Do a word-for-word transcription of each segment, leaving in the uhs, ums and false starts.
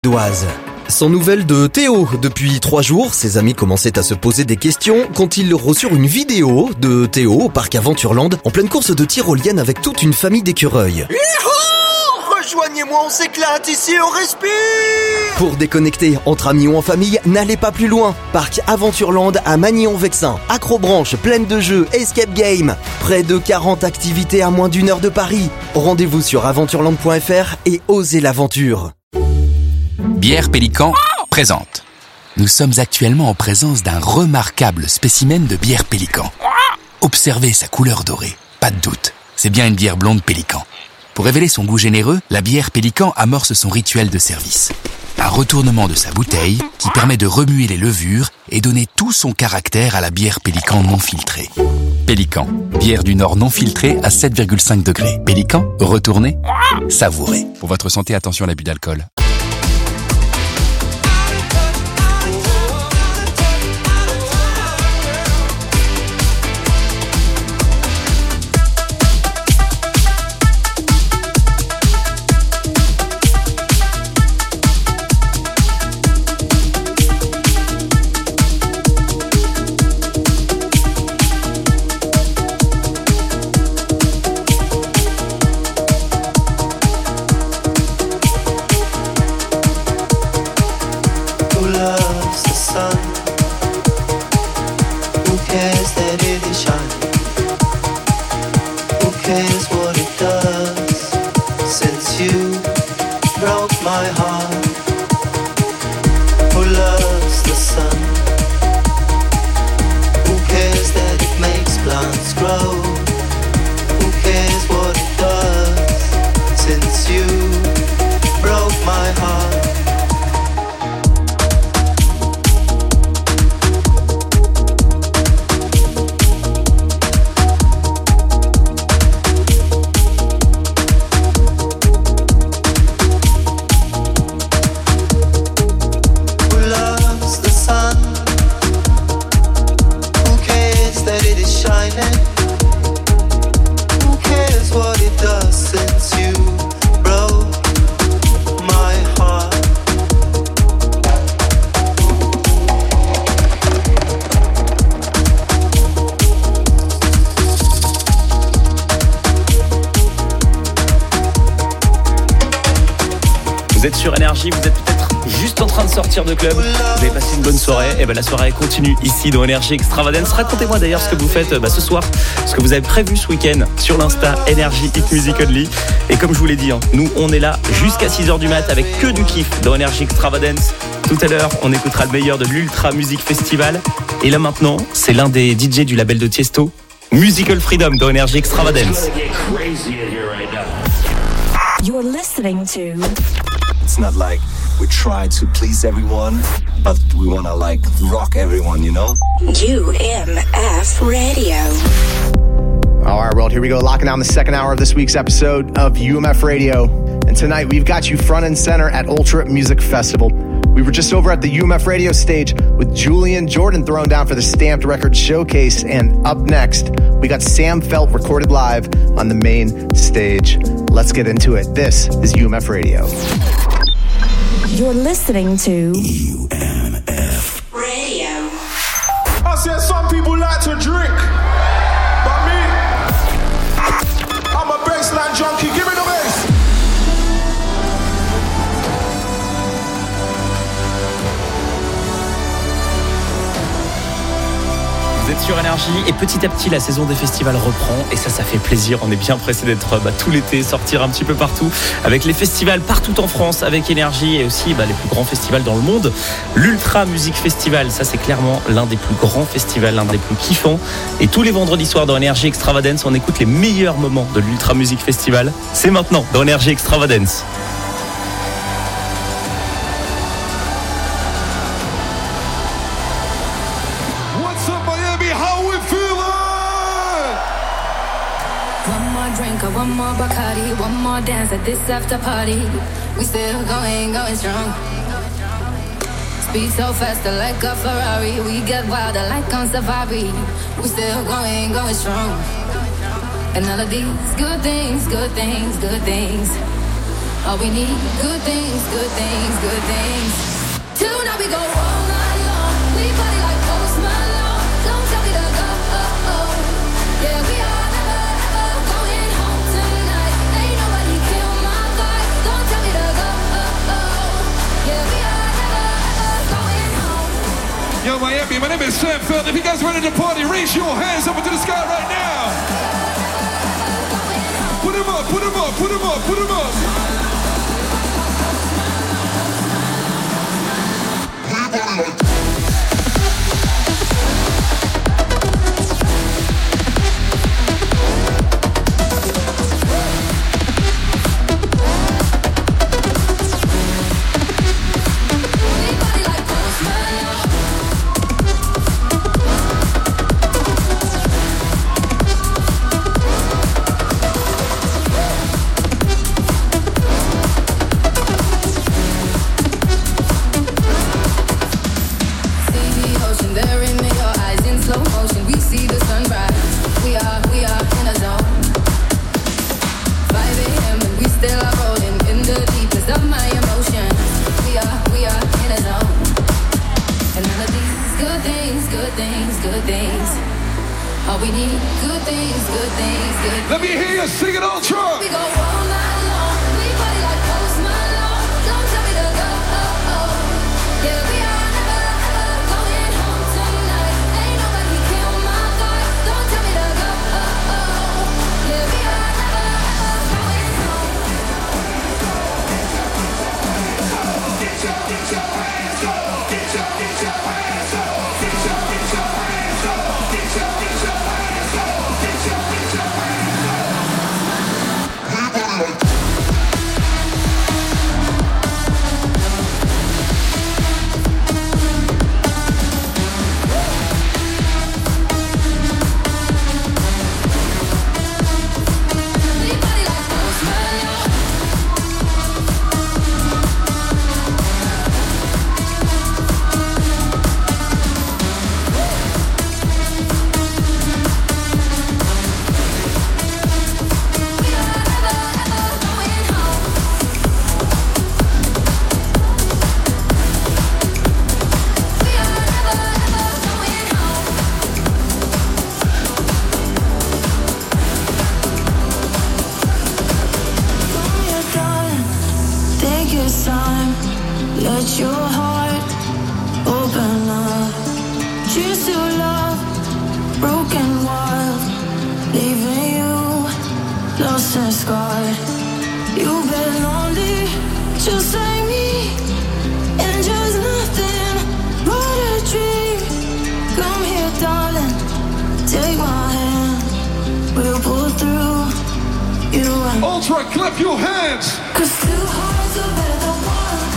Doise. Sans nouvelles de Théo depuis trois jours, ses amis commençaient à se poser des questions quand ils reçurent une vidéo de Théo au parc Aventureland en pleine course de tyrolienne avec toute une famille d'écureuils. Youhou! Rejoignez-moi, on s'éclate ici, on respire! Pour déconnecter entre amis ou en famille, n'allez pas plus loin. Parc Aventureland à Magny-en-Vexin. Acrobranche, pleine de jeux, escape game. Près de quarante activités à moins d'une heure de Paris. Rendez-vous sur aventureland point f r et osez l'aventure. Bière Pélican présente. Nous sommes actuellement en présence d'un remarquable spécimen de bière Pélican. Observez sa couleur dorée. Pas de doute, c'est bien une bière blonde Pélican. Pour révéler son goût généreux, la bière Pélican amorce son rituel de service. Un retournement de sa bouteille qui permet de remuer les levures et donner tout son caractère à la bière Pélican non filtrée. Pélican, bière du Nord non filtrée à sept virgule cinq degrés. Pélican, retournez, savourez. Pour votre santé, attention à l'abus d'alcool. Vous êtes sur Énergie, vous êtes peut-être juste en train de sortir de club, vous avez passé une bonne soirée, et ben la soirée continue ici dans Énergie Extravagance. Racontez-moi d'ailleurs ce que vous faites bah, ce soir, ce que vous avez prévu ce week-end sur l'Insta Énergie Hit Music Only. Et comme je vous l'ai dit, hein, nous on est là jusqu'à six heures du mat avec que du kiff dans Énergie Extravagance. Tout à l'heure, on écoutera le meilleur de l'Ultra Music Festival. Et là maintenant, c'est l'un des D J du label de Tiesto, Musical Freedom dans Énergie Extravagance. You're listening to... It's not like we try to please everyone, but we want to like rock everyone, you know? U M F Radio. All right, world, here we go. Locking down the second hour of this week's episode of U M F Radio. And tonight we've got you front and center at Ultra Music Festival. We were just over at the U M F Radio stage with Julian Jordan throwing down for the Stamped Records Showcase. And up next, we got Sam Feldt recorded live on the main stage. Let's get into it. This is U M F Radio. You're listening to U M F Radio. I said some people like to drink, but me, I'm a bassline junkie. Give me the bass. Vous êtes sur Énergie et petit à petit la saison des festivals reprend et ça ça fait plaisir, on est bien pressé d'être bah, tout l'été, sortir un petit peu partout avec les festivals partout en France avec Énergie et aussi bah, les plus grands festivals dans le monde. L'Ultra Music Festival, ça c'est clairement l'un des plus grands festivals, l'un des plus kiffants, et tous les vendredis soirs dans Énergie Extravagance on écoute les meilleurs moments de l'Ultra Music Festival. C'est maintenant dans Énergie Extravagance. One more Bacardi, one more dance at this after party. We still going, going strong. Speed so fast, like a Ferrari. We get wilder like on safari. We still going, going strong. And all of these good things, good things, good things. All we need, good things, good things, good things. Tonight we go all night long. We party like Post Malone. Don't tell me to go. Oh, oh. Yeah, we are never ever going home tonight. Ain't nobody kill my vibe. Don't tell me to go. Oh, oh. Yeah, we are never ever going home. Yo, Miami, my name is Sam Felton. If you guys ready to party, raise your hands up into the sky right now. Put them up, put them up, put them up, put them up. Let me hear you sing it on Trump. We go all night long. We party like Post Malone. Don't tell me to go. Oh, oh. Yeah, we are never ever going home tonight. Ain't nobody kill my vibe. Don't tell me to go. Oh, oh. Yeah, we are never ever going home. Get your, get your hands up. Get your, get your hands up. Get your, get your hands up. Get your, get your hands up. Get your, get your hands up. Let your heart open up. Choose to love, broken wild, leaving you lost and scarred. You've been lonely, just like me, and just nothing but a dream. Come here, darling, take my hand, we'll pull through. You and Ultra, clap your hands. Cause two hearts are better than one.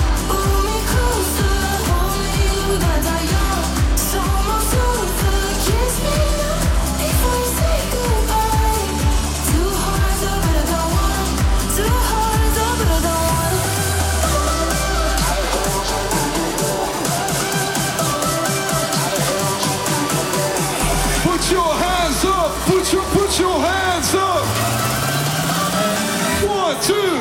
Put your hands up, put your, put your hands up. One, two.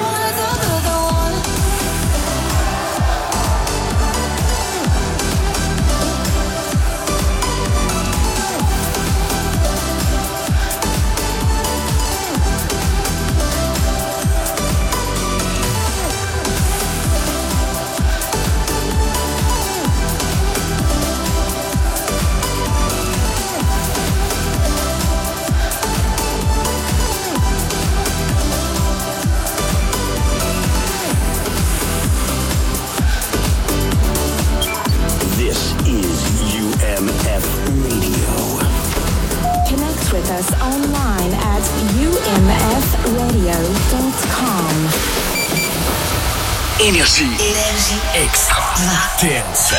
With us online at u m f radio dot com. Énergie. Énergie. Extra. Dance.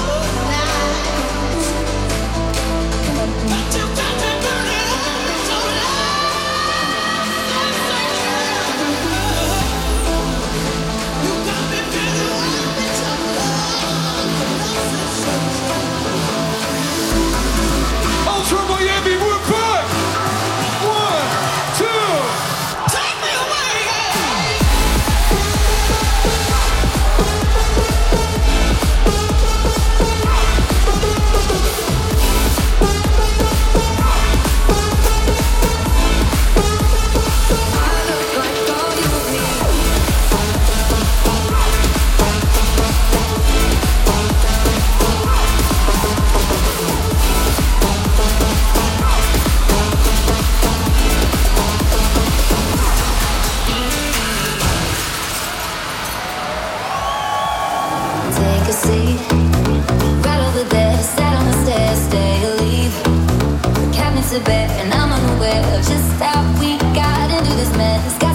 You got me burning,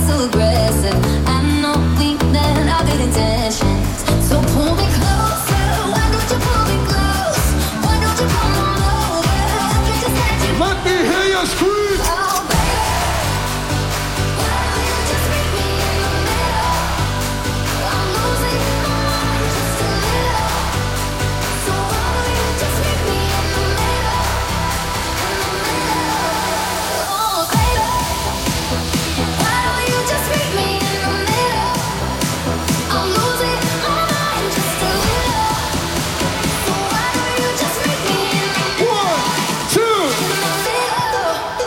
too aggressive. I know we meant all good intentions. So pull me closer. Why don't you pull me close? Why don't you come on over? I just had you. Let me hear you scream. Oh, baby. Why don't you just meet me in the middle? I'm losing my mind just a little. So why don't you just meet me in the middle? In the middle. Oh, baby. Why don't you just meet me in the middle? I'm losing my mind just a little. So why don't you just meet me in the middle? One, two. In the middle.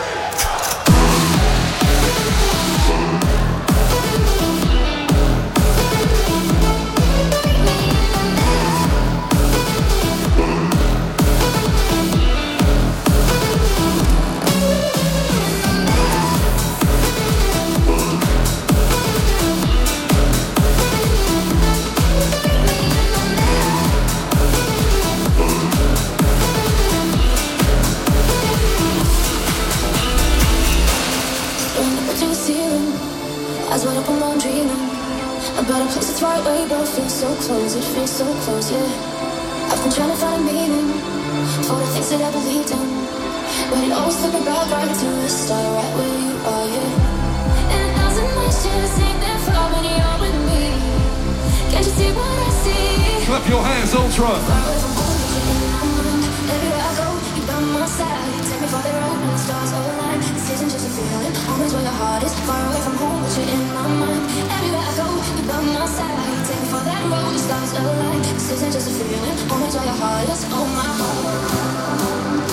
Eyes wide open, I'm dreaming about a place that's far away, but it feels so close. It feels so close, yeah. I've been trying to find a meaning for the things that I believed in, but it always took me back right to the start, right where you are, yeah. And a thousand nights just ain't that far when you're with me. Can't you see what I see? Clap your hands, Ultra. Far away from home, but you're in my mind. Everywhere I go, you're by my side. Take me for the road when the stars align. This isn't just a feeling, always where your heart is. Far away from home, but you're in my mind. Everywhere I go, you're by my side. Take me for that road, the stars align. This isn't just a feeling, always where your heart is. Oh my heart.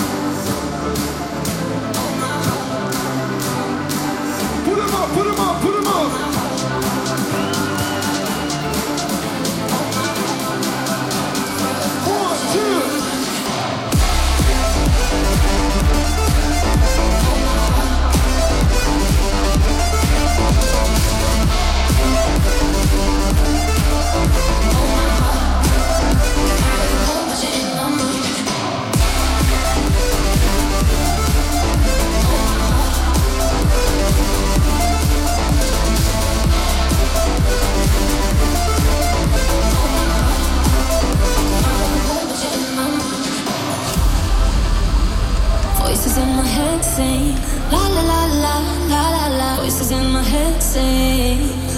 Put 'em up, put 'em up, put 'em up. One, two. Voices in my head sing la la la la la la la. Voices in my head sing.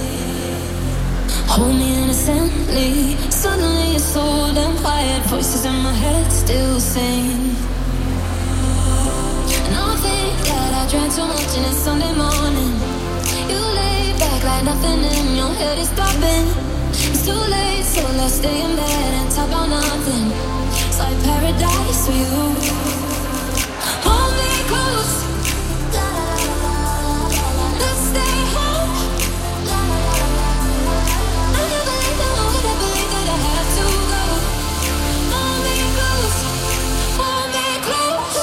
Hold me innocently. Suddenly it's so damn quiet. Voices in my head still sing. And I think that I drank too much and it's Sunday morning. You lay back like nothing in your head is stopping. It's too late, so let's stay in bed and talk about nothing. It's like paradise for you. Hold me close. Let's stay home. I never believed that I would have believed that I had to go. Hold me close. Hold me close.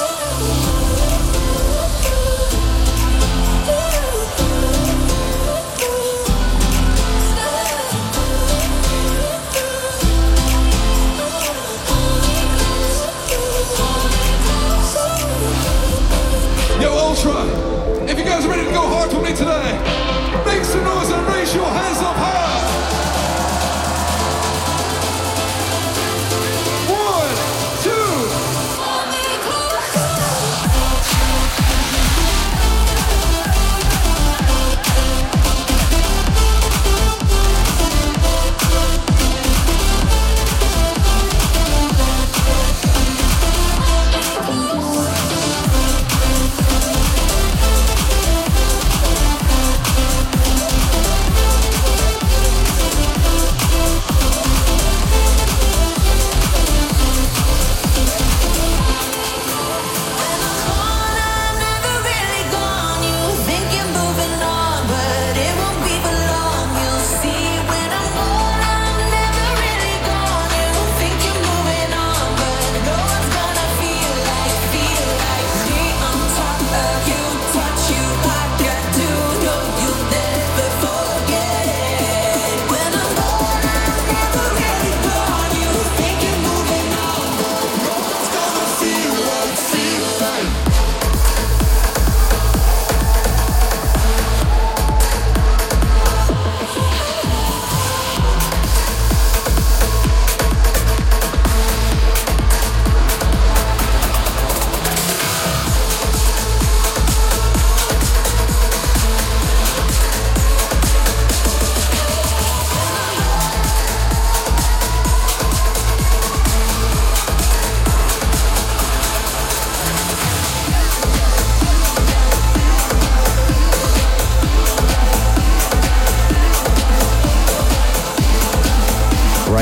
Hold me close.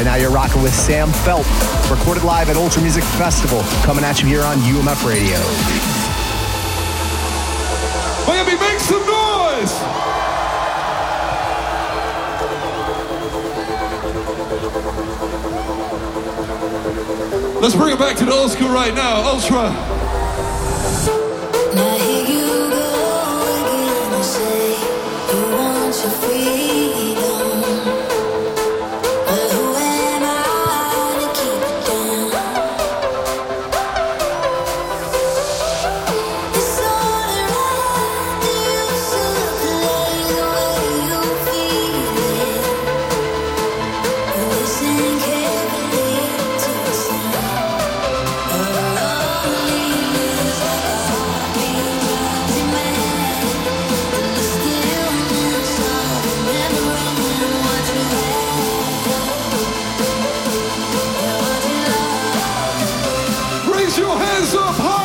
Right now you're rocking with Sam Feldt, recorded live at Ultra Music Festival, coming at you here on U M F Radio. Miami, make some noise! Let's bring it back to the old school right now, Ultra. Now here you go again, you say you want your freedom, but who am I to keep it down? It's only right that you circulate the way you feel it. You listen carefully to the sound of loneliness, like a heartbeat rising mad in the stillness of remembering what you had, yeah, what you loved. Raise your hands up high!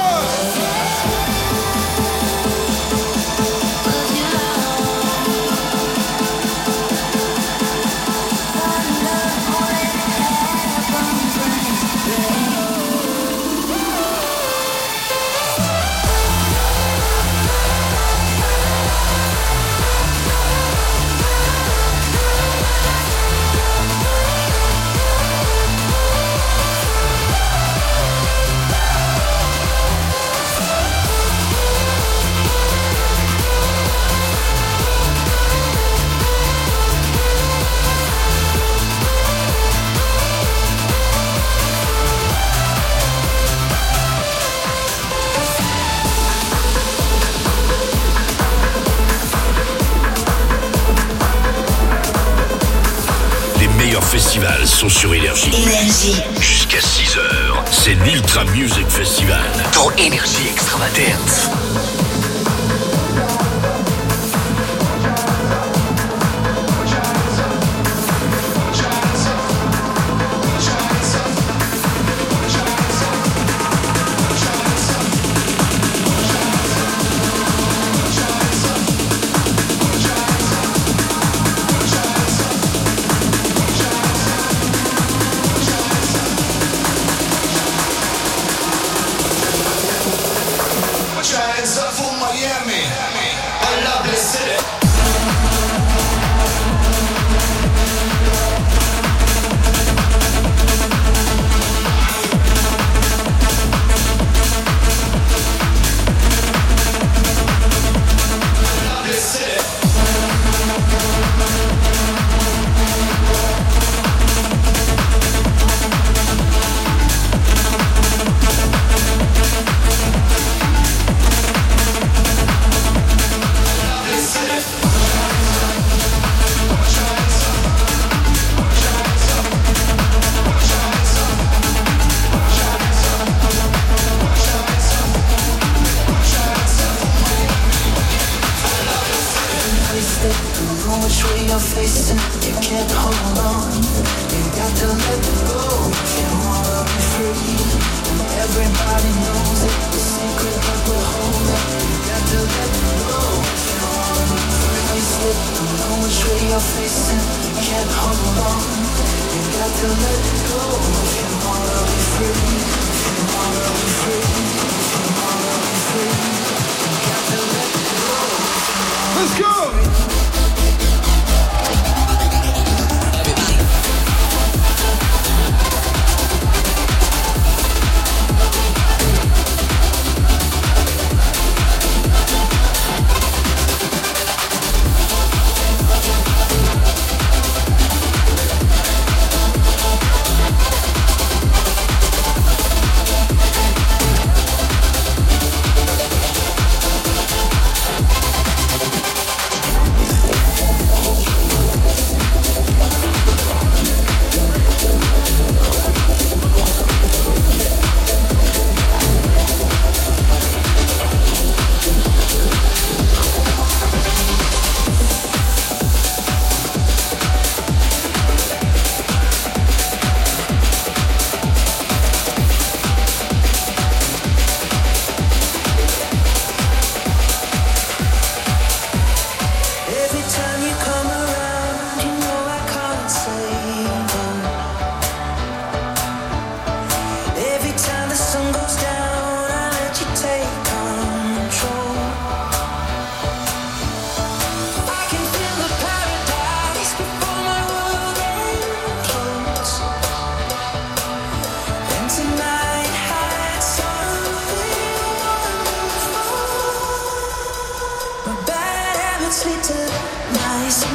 Les meilleurs festivals sont sur Énergie. Énergie. Jusqu'à six heures, c'est l'Ultra Music Festival. Dans Énergie Extravagance. Put your hands up for Miami, a lovely city. Lovely city. Lovely city. Which way you're facing, you can't hold on. You got to let go if you wanna be free. And everybody knows it, the secret that we're holding. You got to let go if you wanna be free. Slip, don't know which way you're facing, you can't hold on. You got to let go if you wanna be free. If you wanna be free, if you wanna be free, you got to let go. Let's go!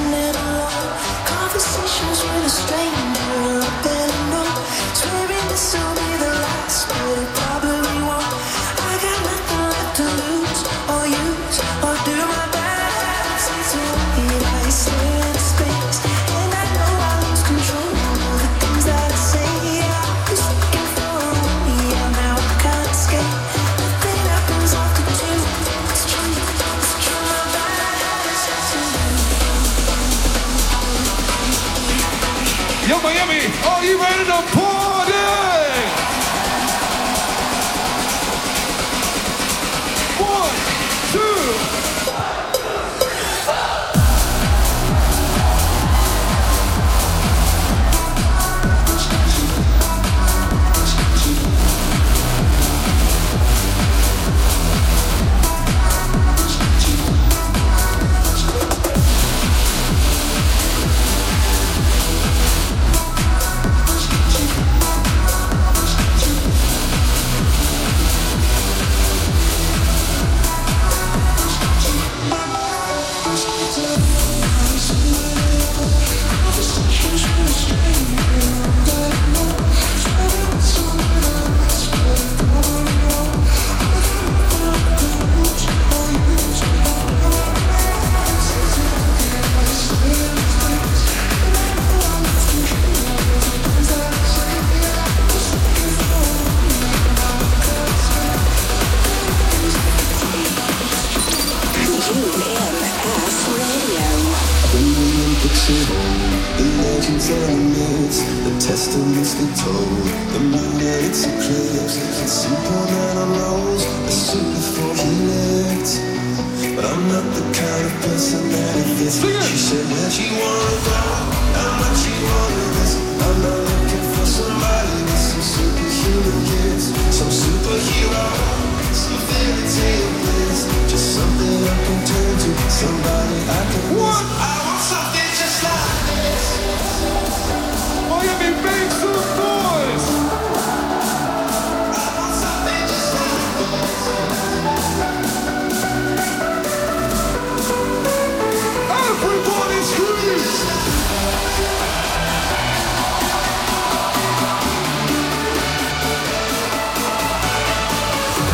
standing alone. Conversations with a stranger, up and alone. Swearing this will be the last, but it probably won't. I got nothing left to lose or use or do my best. It's a way I stare into space, and I know I lose control of the things that I say. I was looking for a way, yeah, now I can't escape. Nothing happens after two. It's true, it's true, my best. Yo, Miami, are you ready to party? One, two.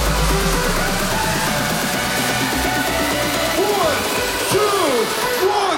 One,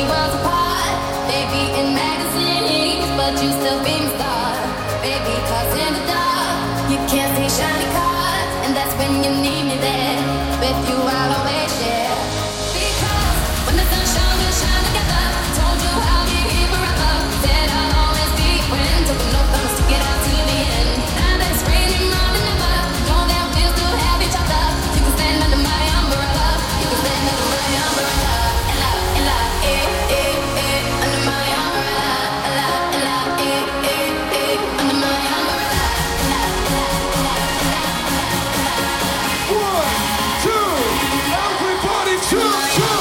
worlds apart. Baby, in magazines, but you still be my star. Baby, cause in the dark, you can't see shiny cars. And that's when you need me there. With you, I'll always share. Because when the sun shines, we'll shine together. Told you I'll be here forever. Said I'll always be your friend. Took an oath, I'ma stick it out to the end. Now that it's raining on and never, know that we'll still have each other. You can stand under my umbrella. You can stand under my umbrella. Ella, Ella, eh, eh, eh, under my umbrella. Ella, Ella, eh, eh, eh, under my umbrella. Ella, Ella, Ella, Ella, Ella, Ella. One, two, everybody jump, jump.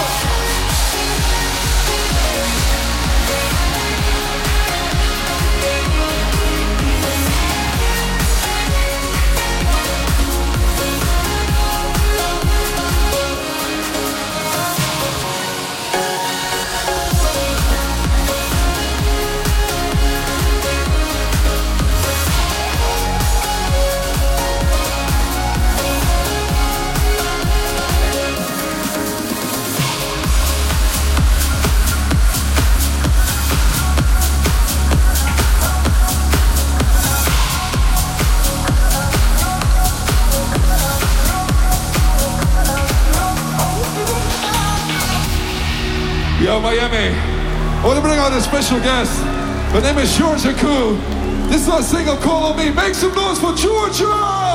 Yo, Miami, I want to bring out a special guest. Her name is Georgia Koo. This is our single, Call on Me. Make some noise for Georgia!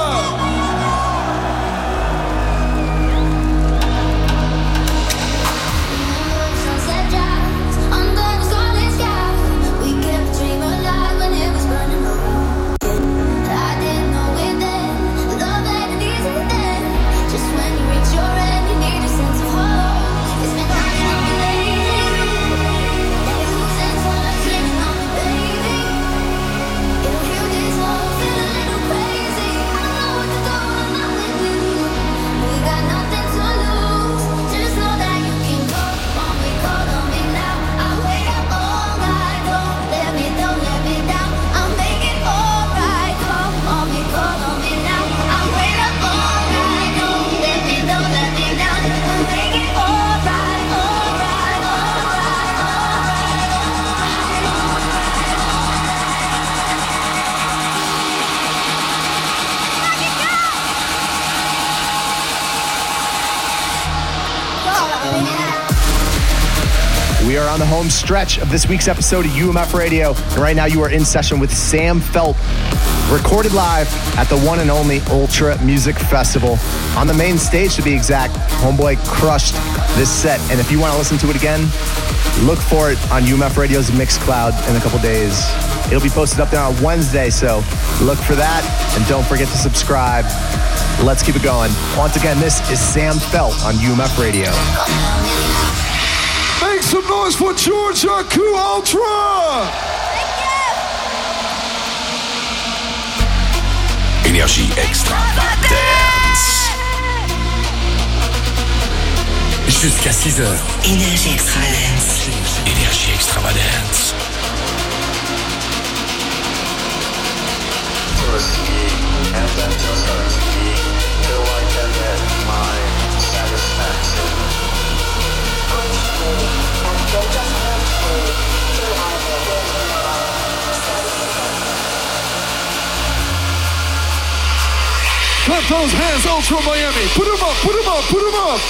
Sunset drives under the starlit sky. We kept the dream alive when it was burning low. I didn't know it then. Love ain't easy then. Just when you reach your end, you need a sense of hope. It's been hanging on me lately. Never losing time, sleeping on me, baby. It'll heal this hole, feel a little crazy. I don't know what to do when I'm not with you. We got nothing to lose. Just know that you can call on me, call on me now. I'll wait up all night. Don't let me, don't let me down. I'll make it alright. Call on me, call on me now. I'll wait up all night. Don't let me, don't let me down. I'll make it alright, alright, alright, We are on the home stretch of this week's episode of U M F Radio. And right now you are in session with Sam Feldt, recorded live at the one and only Ultra Music Festival. On the main stage, to be exact, Homeboy crushed this set. And if you want to listen to it again, look for it on U M F Radio's Mixcloud in a couple days. It'll be posted up there on Wednesday, so look for that. And don't forget to subscribe. Let's keep it going. Once again, this is Sam Feldt on U M F Radio. Make some noise for Georgia Koo Ultra! Énergie Extravagance. Jusqu'à six heures. Énergie Extravagance. Énergie Extravagance. And then just hurts me till I can get my satisfaction. Clap those hands, Ultra Miami. Put them up, put them up, put them up.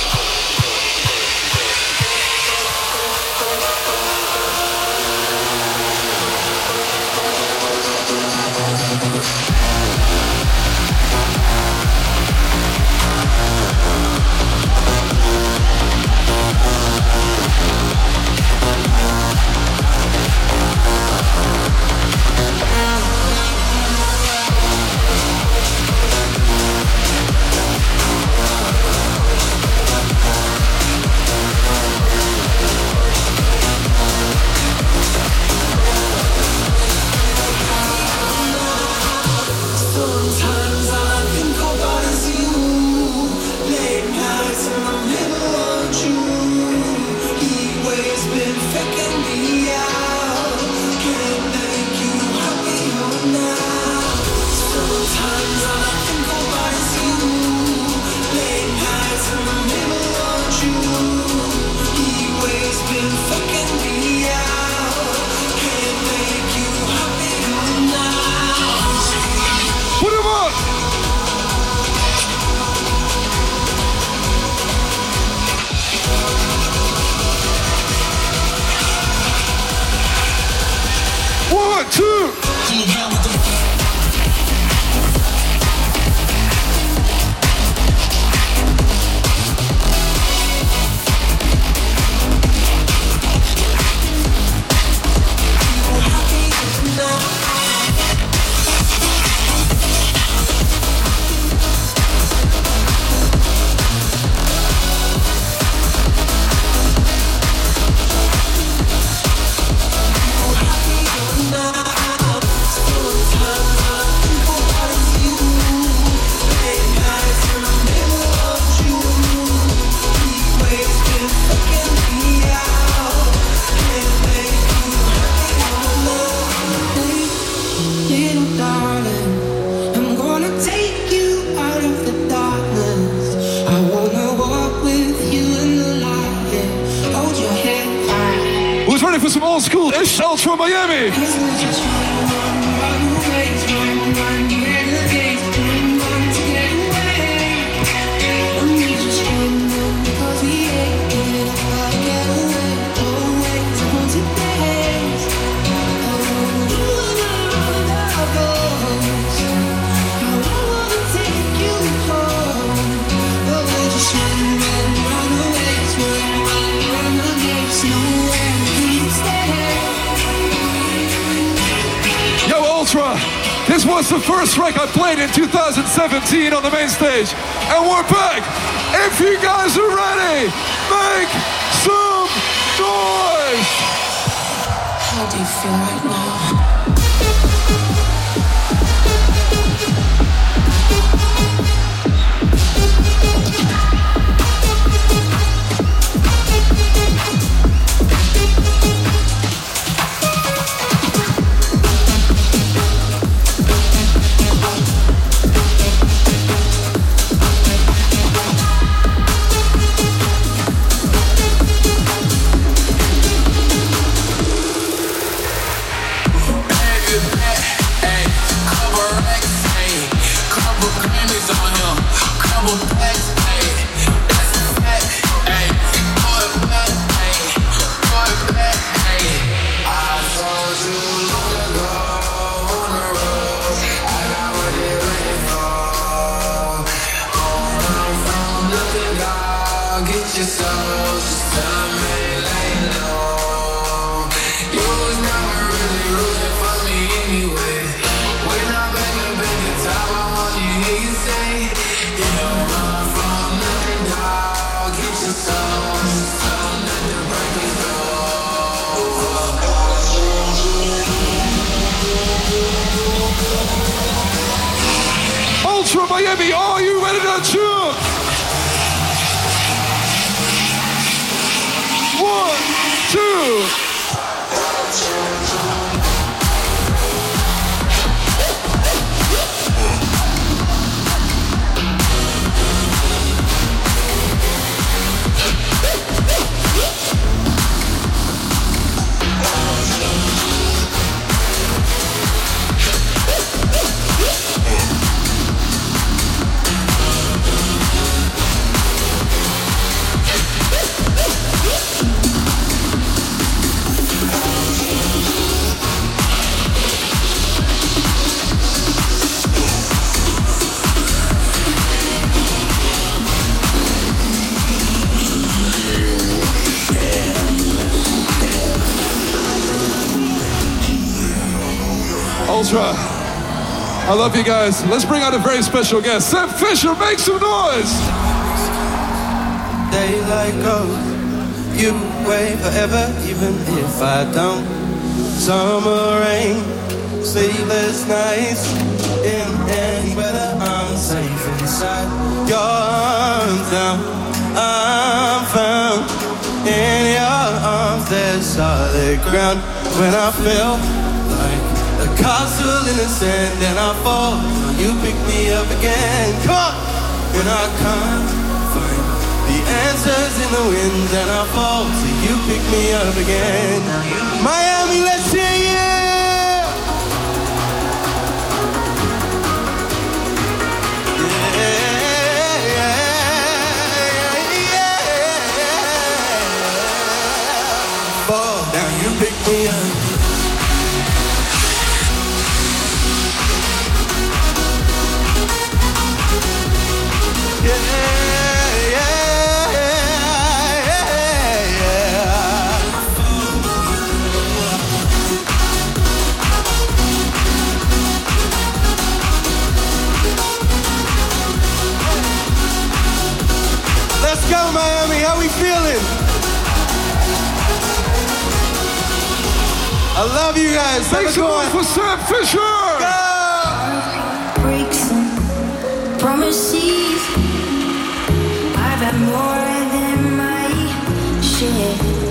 for some old school ish Ultra Miami? This was the first track I played in two thousand seventeen on the main stage. And we're back. If you guys are ready, make some noise. How do you feel right now? Ultra Miami, are you ready to jump? One, two. Ultra, I love you guys. Let's bring out a very special guest. Sam Fisher, make some noise. Daylight goes, you wait forever, even if I don't. Summer rain, sleepless nights, in any weather, I'm safe inside your arms now. I'm found in your arms, there's solid ground. When I feel like a castle in the sand and I fall, you pick me up again. Come on! And I can't find the answers in the wind and I fall, so you pick me up again. Miami, let's sing it! Yeah, yeah, yeah. Fall down, you pick me up. Yeah, yeah, yeah, yeah. Let's go, Miami. How we feeling? I love you guys. Thanks a lot for Sam Fisher. Go! Breaks and promises. I've had more than my share.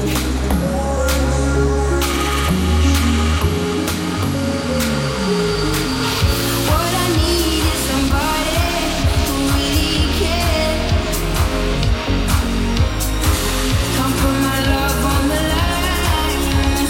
What I need is somebody who really cares. Come put my love on the line.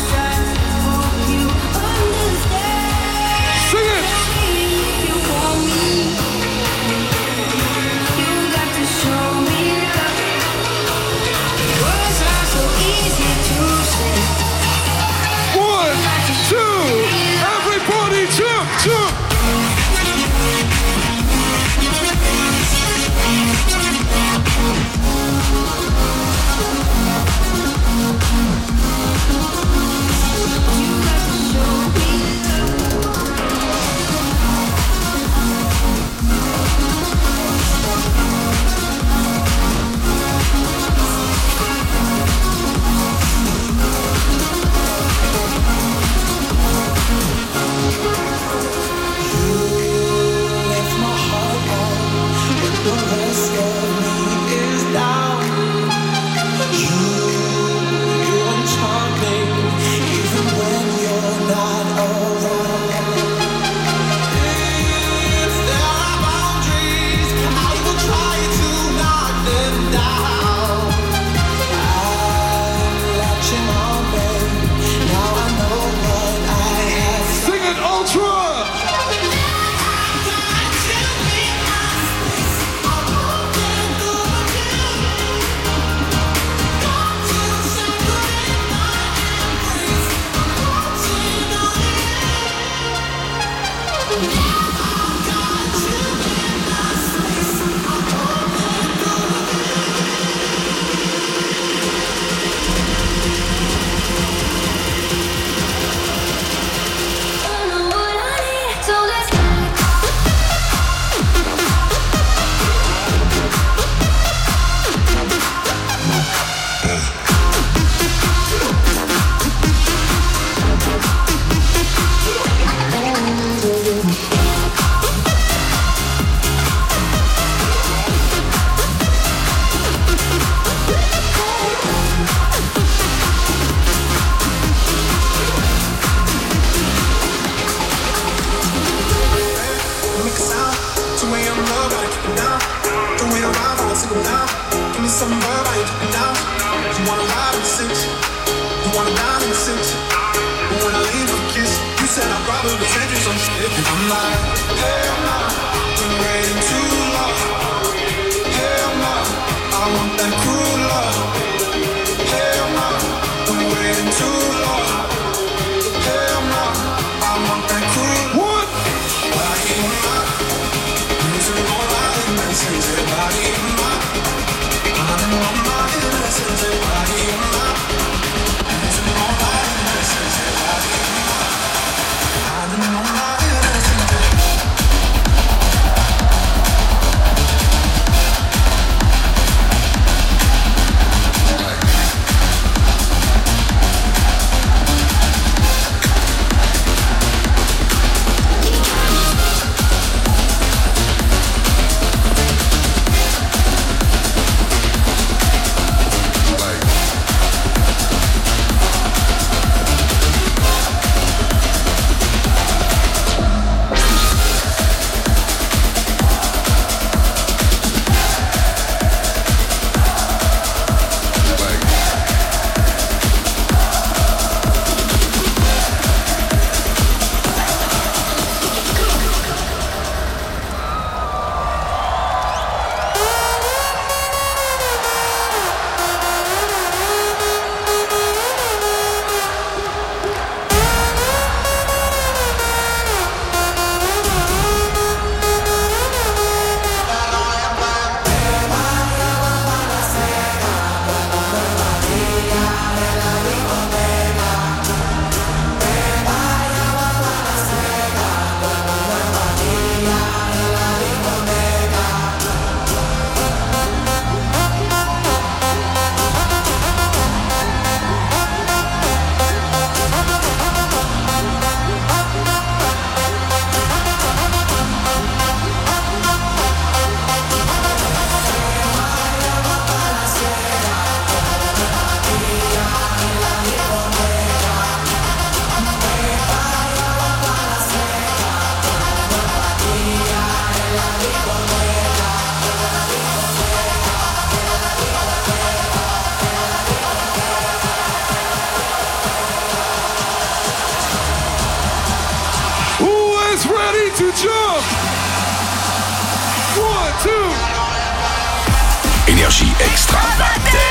Énergie extravagante.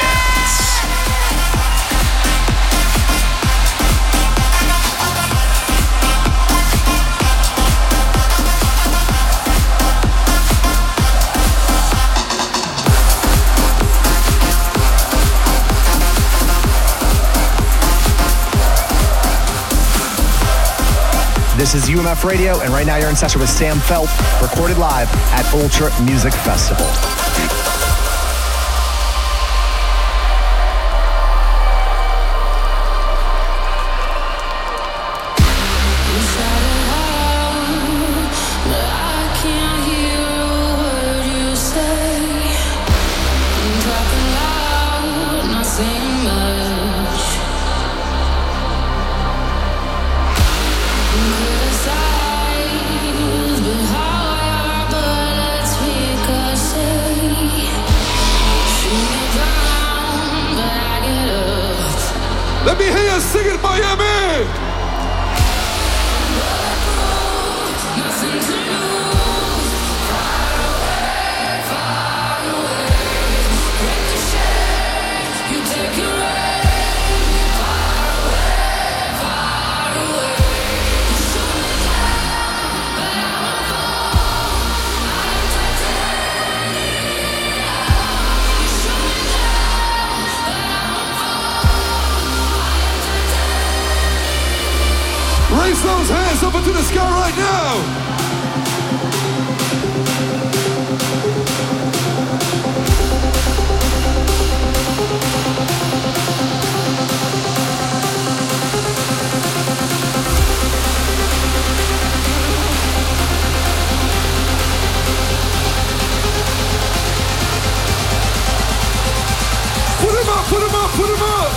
This is U M F Radio, and right now you're in session with Sam Feldt, recorded live at Ultra Music Festival. Criticize, but how I are, but let's ricochet. to the sky right now. Put him up, put him up, put him up.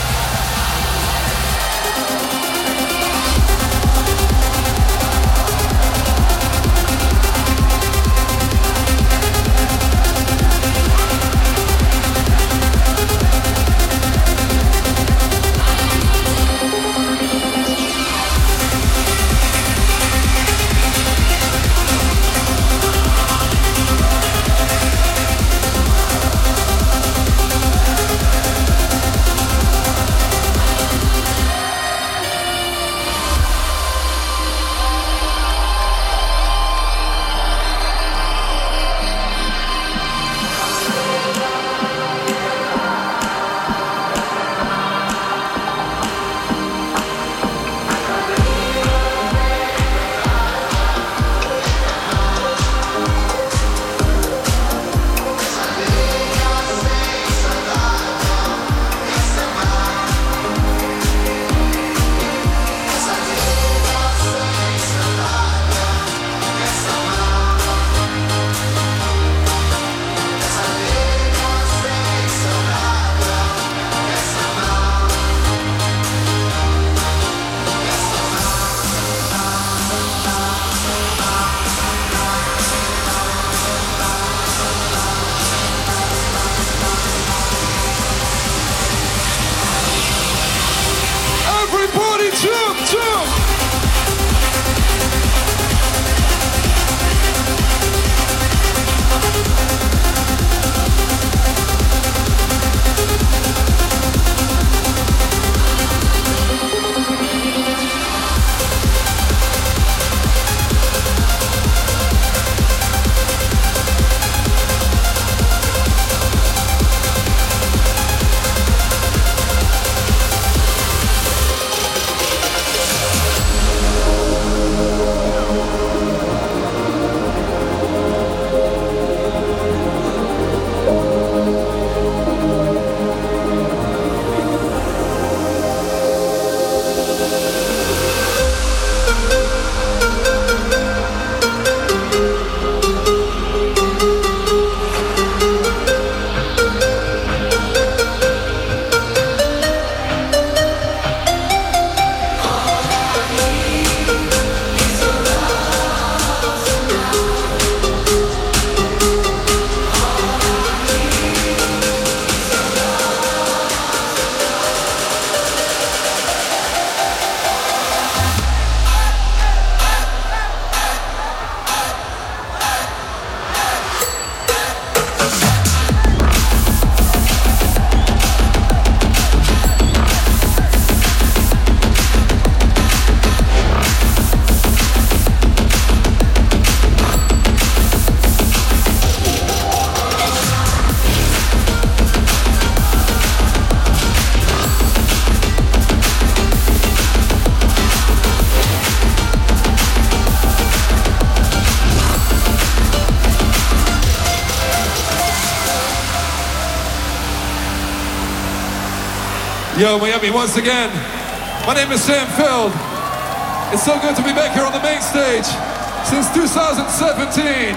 Yo, Miami, once again, my name is Sam Feld. It's so good to be back here on the main stage since two thousand seventeen.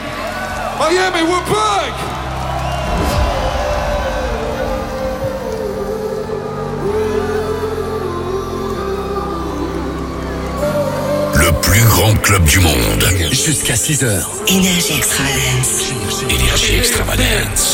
Miami, we're back! Le plus grand club du monde. Jusqu'à six heures. Énergie Extravagance. Énergie Extravagance.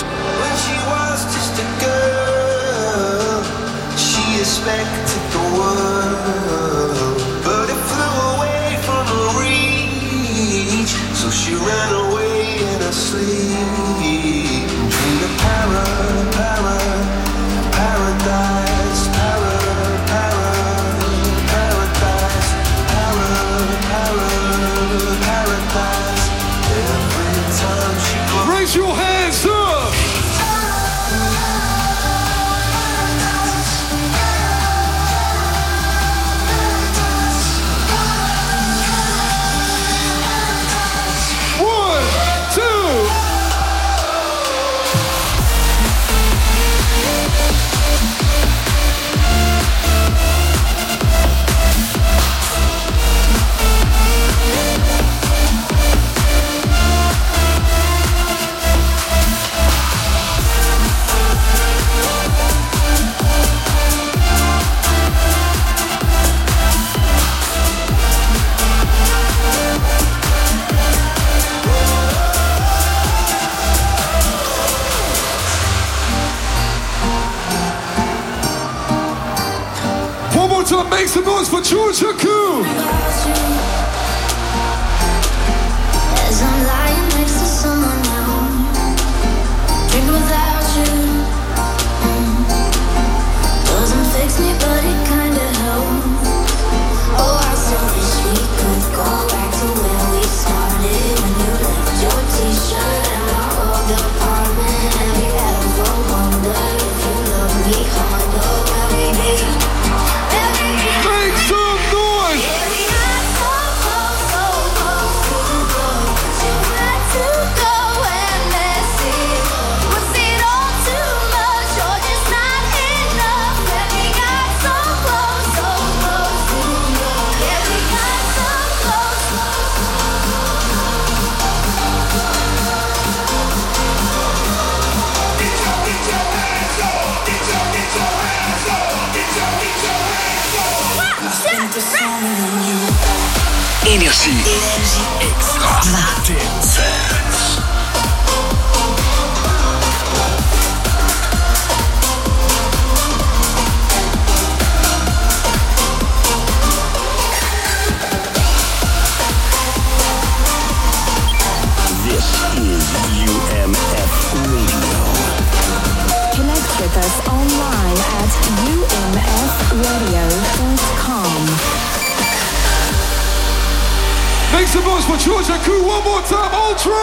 Expected the world, but it flew away from her reach. So she ran away in her sleep. Dreamed of para, para, paradise, para, para, paradise, para, para, paradise. Every time she goes, raise your hands up. Georgia Koo. As I'm lying next to someone now, drink without you. Mm. Doesn't fix me, but it kinda helps. Oh, I so wish we could go back to where we started when you left your t-shirt in my old apartment. Have you ever wondered if you love me harder? Where we be? Make some noise! Yeah, we got so close, so close to go, but you had to go and mess it up. Was it all too much or just not enough? Yeah, we got so close, so close to go. Yeah, we got so close. Get your, get your hands up! Get your, get your hands up! Get your, get your hands up! I spent the summer on you. Énergie. Extravagance. This is U M F Radio. Connect with us online at u m f radio dot com. Make some noise for Georgia Koo one more time, Ultra!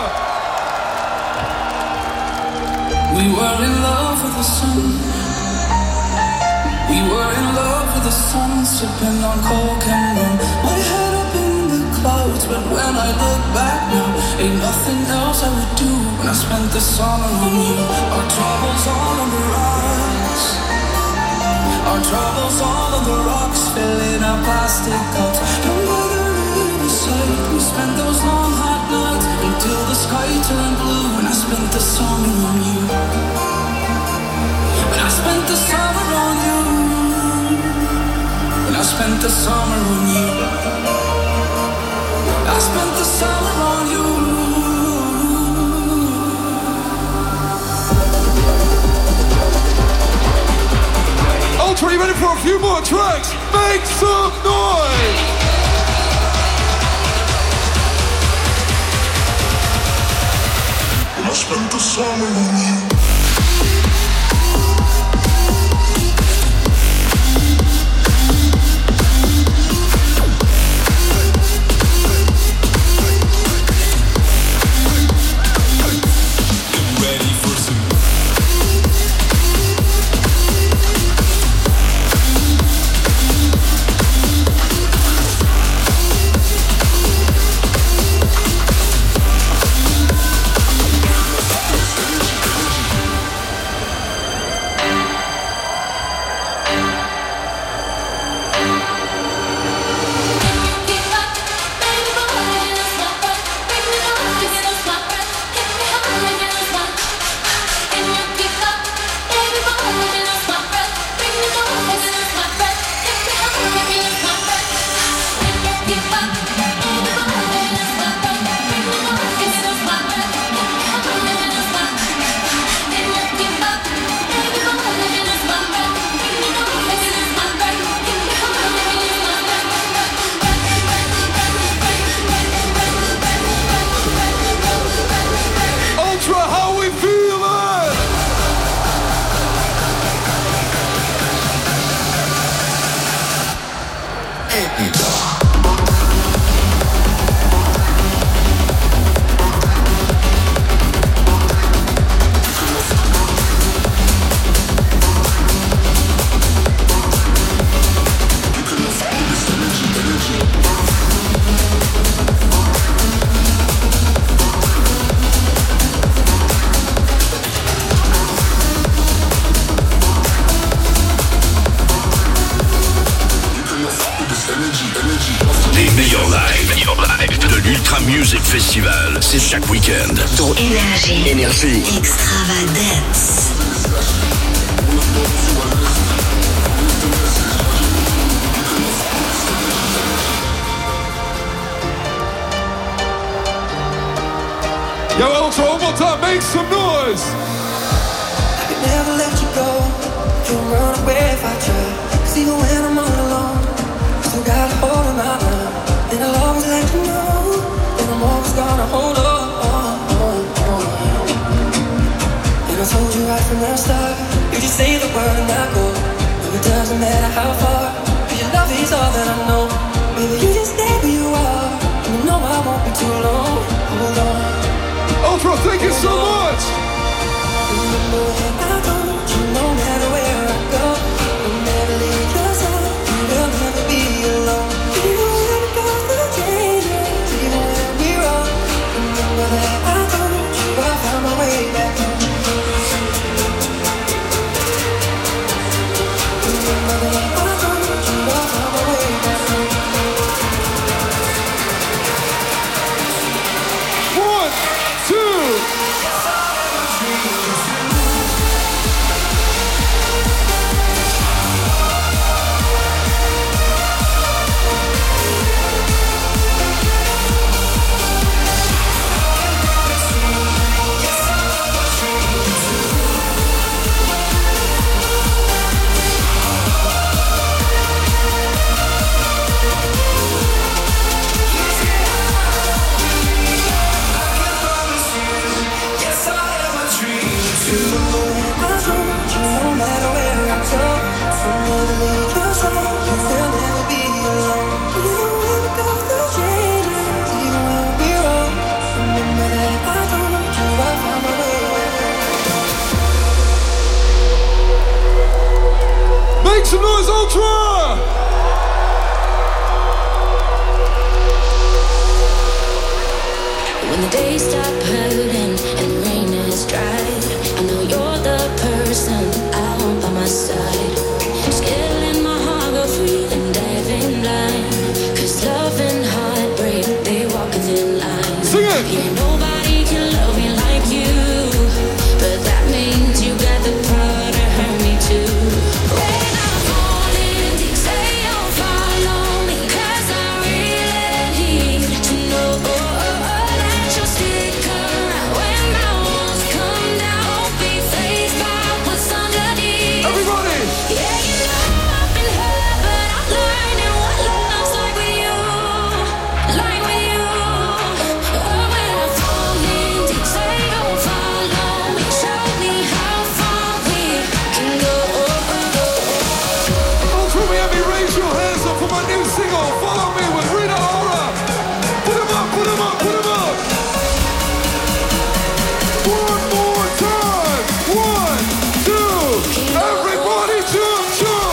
We were in love with the sun. We were in love with the sun, sipping on coke and rum. My head up in the clouds, but when I look back now, ain't nothing else I would do when I spent the summer on you. Our troubles all on the rocks. Our troubles all on the rocks, filling our plastic cups. And by the riverside, we spent those long hot nights until the sky turned blue. When I spent the summer on you. When I spent the summer on you. When I spent the summer on you. I spent the summer on you. Ultra, you ready for a few more tracks? Make some noise! When I spent the summer on you. Music Festival, c'est chaque week-end. Ton énergie. Énergie. Extravagance. Yo, Ultra, one more time, make some noise! I could never let you go. You'll run away if I try. 'Cause even when I'm all alone, got a hold of my love, and I'll always let you know that I'm always gonna hold on. And I told you right from the start, you just say the word and I go. No, it doesn't matter how far, 'cause your love is all that I know. Baby, you just stay where you are, and you know I won't be too long. Hold on. Ultra, thank you so much. Remember where I go, you no matter where I go, no matter leave your side, you will never be alone. Even when it goes to changes, even when we're wrong, remember that I told you I found my way back home. Remember that I told you I found my way back home. One, two. Make some noise, Ultra! When the days stop hurting and the rain is dry, I know you're the person I want by my side. Just killing my heart, go free and diving blind. 'Cause love and heartbreak, they walk a thin line. Sing it! Yeah, nobody can love me like you, but that means you got the power to hurt me too. When I'm falling deep, say you'll follow me, 'cause I really need to know that you'll stick around when my walls come down. Won't be faced by what's underneath. Everybody! Yeah, you know I've been hurt, but I'm learning what love's like with you, like with you. Oh, when I'm falling deep, say you'll follow me, show me how far we can go. Ultra Miami, raise your hands up for my new single, Follow Me with Rita Ora. Put them up, put them up, put them up. One more time. One, two. Everybody jump, jump.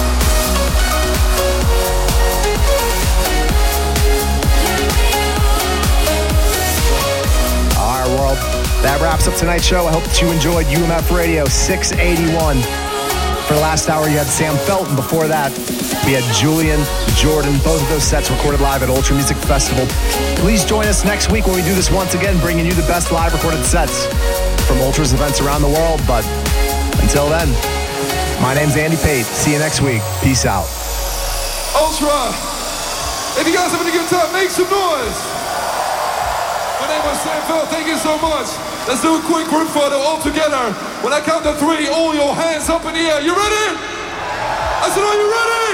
All right, world. That wraps up tonight's show. I hope that you enjoyed U M F Radio six eighty-one. For the last hour, you had Sam Felton. Before that, we had Julian Jordan. Both of those sets recorded live at Ultra Music Festival. Please join us next week when we do this once again, bringing you the best live recorded sets from Ultra's events around the world. But until then, my name's Andy Pate. See you next week. Peace out. Ultra. If you guys having a good time, make some noise. My name is Sam Felton. Thank you so much. Let's do a quick group photo all together. When I count to three, all your hands up in the air. You ready? I said, are you ready?